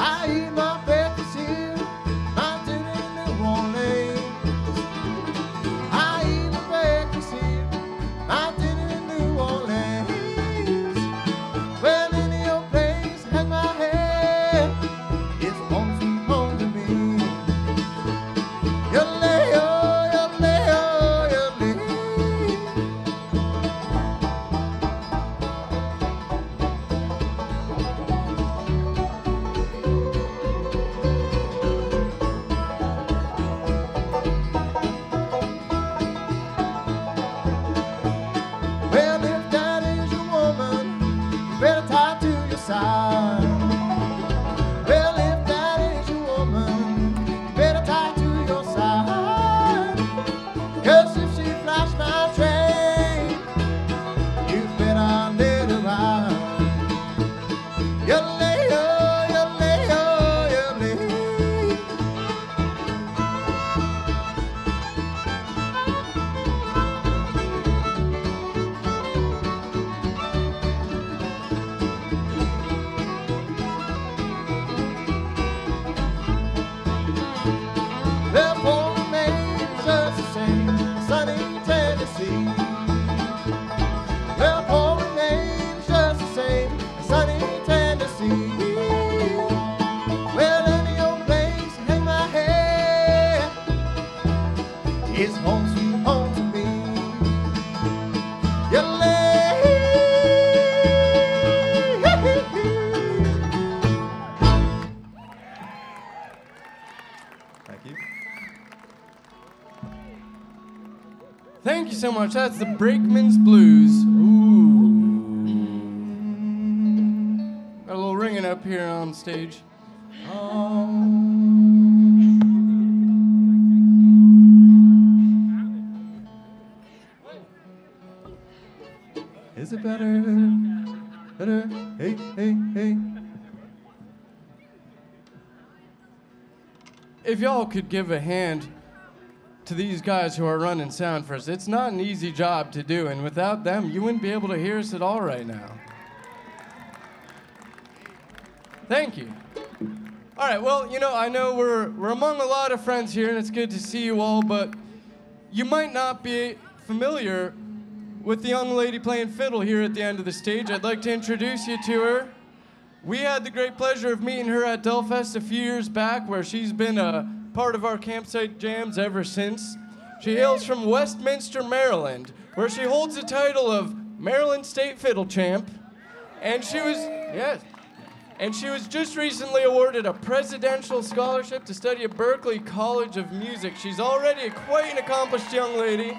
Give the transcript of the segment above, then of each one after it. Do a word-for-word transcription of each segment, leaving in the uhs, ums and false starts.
I eat my breakfast here, my dinner in New Orleans. I eat my breakfast here, my dinner in New Orleans. Well, any old place, hang my head, it's home sweet home to me. Yodelay-o, yodelay-o, yodelay. Well, if that is your woman, you better tie to your side. Well, if that is your woman, you better tie to your side. 'Cause if she flash my train, you better let her ride. Yodelay-o, yodelay-o, yodelay. Well, Portland, Maine's just the same, sunny Tennessee. Well, Portland, Maine's just the same, sunny Tennessee. Well, any old place, hang my head, it's home sweet home to me. Thank you. Thank you so much. That's the Brakeman's Blues. Ooh. Got a little ringing up here on stage. Is it better? Better? Hey, hey, hey. If y'all could give a hand to these guys who are running sound for us, it's not an easy job to do, and without them, you wouldn't be able to hear us at all right now. Thank you. All right, well, you know, I know we're, we're among a lot of friends here, and it's good to see you all, but you might not be familiar with the young lady playing fiddle here at the end of the stage. I'd like to introduce you to her. We had the great pleasure of meeting her at Delfest a few years back, where she's been a part of our campsite jams ever since. She hails from Westminster, Maryland, where she holds the title of Maryland State Fiddle Champ. And she was, yes, and she was just recently awarded a presidential scholarship to study at Berklee College of Music. She's already quite an accomplished young lady.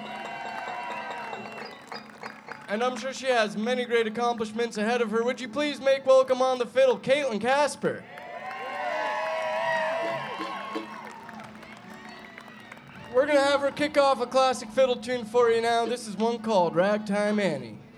And I'm sure she has many great accomplishments ahead of her. Would you please make welcome on the fiddle, Caitlin Casper. We're gonna have her kick off a classic fiddle tune for you now. This is one called Ragtime Annie.